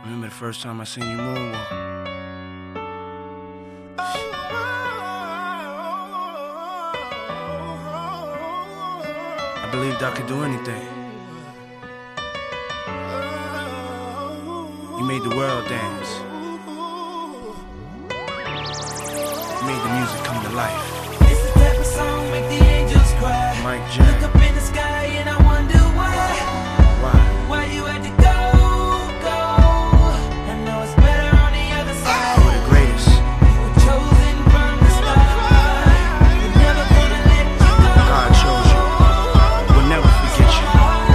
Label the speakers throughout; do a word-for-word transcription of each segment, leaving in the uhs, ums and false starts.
Speaker 1: Remember the first time I seen you moonwalk? I believed I could do anything. You made the world dance. You made the music come to life.
Speaker 2: It's the type of song make the angels cry.
Speaker 1: Mike Jack.
Speaker 2: Look up in the sky and I wonder why.
Speaker 1: Why?
Speaker 2: Why you had to go, go. I know it's better on the other side.
Speaker 1: You were the greatest.
Speaker 2: You were chosen from the start. We're never gonna let you go.
Speaker 1: God chose you. We'll never forget you.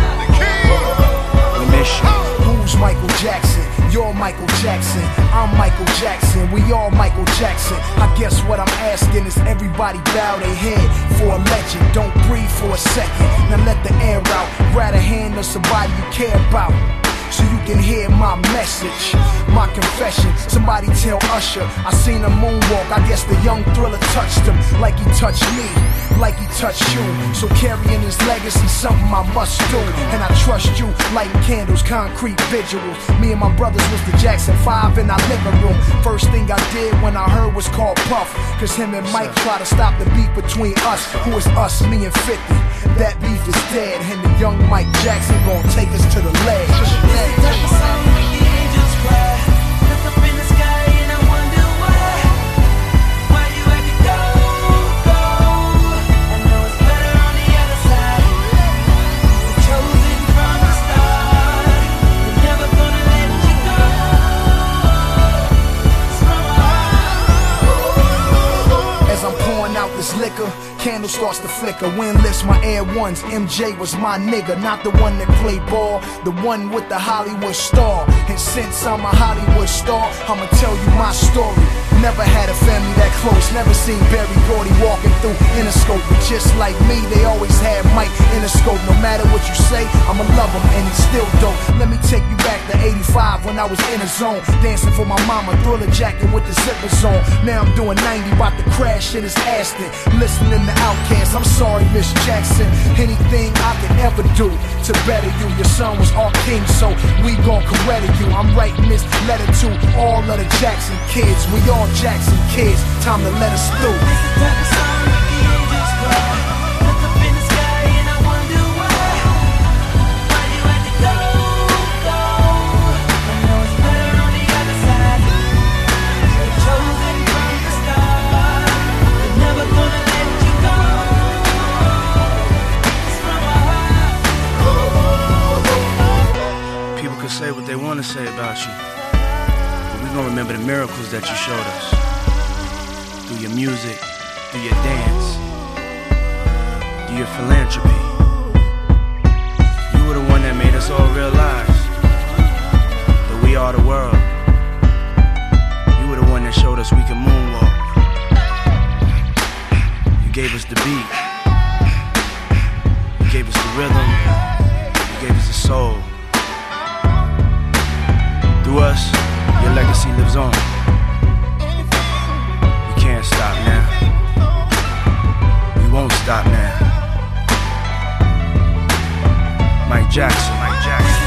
Speaker 1: We miss you.
Speaker 3: Who's Michael Jackson? You're Michael Jackson, I'm Michael Jackson, we all Michael Jackson. I guess what I'm asking is everybody bow their head for a legend. Don't breathe for a second, now let the air out. Grab a hand of somebody you care about, so you can hear my message, my confession. Somebody tell Usher, I seen a moonwalk. I guess the young Thriller touched him like he touched me, like he touched you. So carrying his legacy, something I must do. And I trust you, lighting candles, concrete visuals. Me and my brothers was the Jackson five in our living room. First thing I did when I heard was called Puff, cause him and Mike try to stop the beef between us. Who is us, me and fifty? That beef is dead, and the young Mike Jackson gon' take us to the ledge.
Speaker 2: It's the type of song make the angels cry. Look up in the sky and I wonder why. Why you had to go, go. I know it's better on the other side. You were chosen from the start. We're never gonna let you go. It's from our heart.
Speaker 3: As I'm pouring out this liquor, candle starts to flicker. Wind lifts my Air Ones. M J was my nigga, not the one that played ball, the one with the Hollywood star. And since I'm a Hollywood star, I'ma tell you my story. Never had a family that close, never seen Berry Gordy walking through Interscope. But just like me, they always had Mike Interscope. No matter what you say, I'ma love him and he's still dope. Let me take you back to eighty-five when I was in a zone, dancing for my mama, Thriller jacket with the zippers on. Now I'm doing ninety, about to crash in his Aston, listening to Outkast. I'm sorry, Miss Jackson. Anything I can ever do to better you. Your son was our king, so we gon' credit you. I'm writing this letter to all of the Jackson kids. We all Jackson kids. Time to let us through.
Speaker 2: It's the type of song make the angels cry. Look up in the sky and I wonder why. Why you had to go, go. I know it's better on the other side. You were chosen from the start. We're never gonna let you go. It's from our heart.
Speaker 1: People can say what they want to say about you, but we gonna remember the miracles that you showed us. Through your music, through your dance, through your philanthropy. You were the one that made us all realize that we are the world. You were the one that showed us we can moonwalk. You gave us the beat. You gave us the rhythm. You gave us the soul. Through us, your legacy lives on. We can't stop now. We won't stop now. Mike Jackson, Mike Jackson.